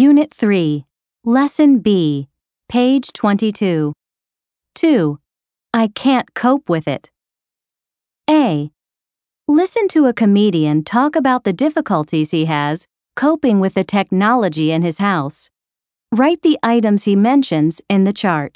Unit 3, Lesson B, page 22. 2. I can't cope with it. A. Listen to a comedian talk about the difficulties he has coping with the technology in his house. Write the items he mentions in the chart.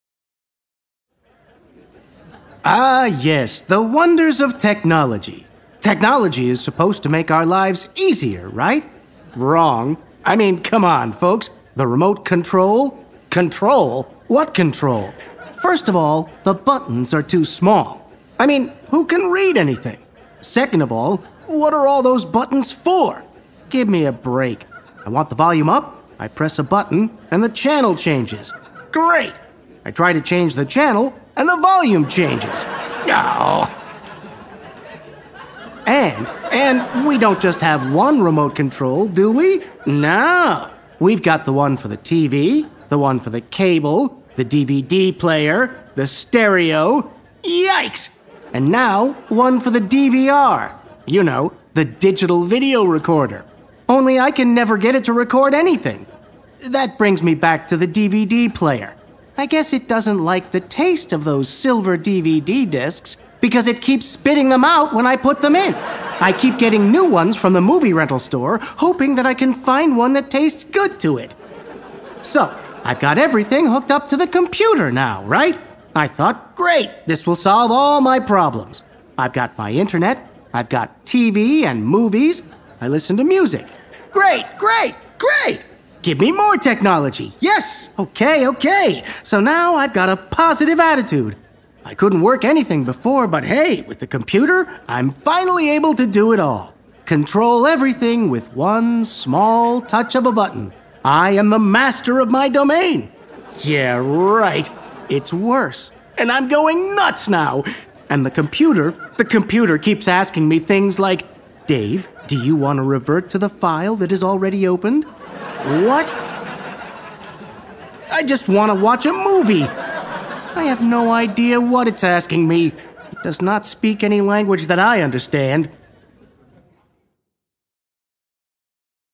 Ah, yes, the wonders of technology. Technology is supposed to make our lives easier, right? Wrong. I mean, come on, folks. The remote control? Control? What control? First of all, the buttons are too small. I mean, who can read anything? Second of all, what are all those buttons for? Give me a break. I want the volume up, I press a button, and the channel changes. Great! I try to change the channel, and the volume changes. Oh. And we don't just have one remote control, do we? No. We've got the one for the TV, the one for the cable, the DVD player, the stereo. Yikes! And now, one for the DVR. You know, the digital video recorder. Only I can never get it to record anything. That brings me back to the DVD player. I guess it doesn't like the taste of those silver DVD discs because it keeps spitting them out when I put them in. I keep getting new ones from the movie rental store, hoping that I can find one that tastes good to it. So, I've got everything hooked up to the computer now, right? I thought, great, this will solve all my problems. I've got my internet, I've got TV and movies, I listen to music. Great, great, great! Give me more technology. Yes, okay. So now I've got a positive attitude. I couldn't work anything before, but hey, with the computer, I'm finally able to do it all. Control everything with one small touch of a button. I am the master of my domain. Yeah, right. It's worse. And I'm going nuts now. And the computer keeps asking me things like, Dave, do you want to revert to the file that is already opened? What? I just want to watch a movie. I have no idea what it's asking me. It does not speak any language that I understand.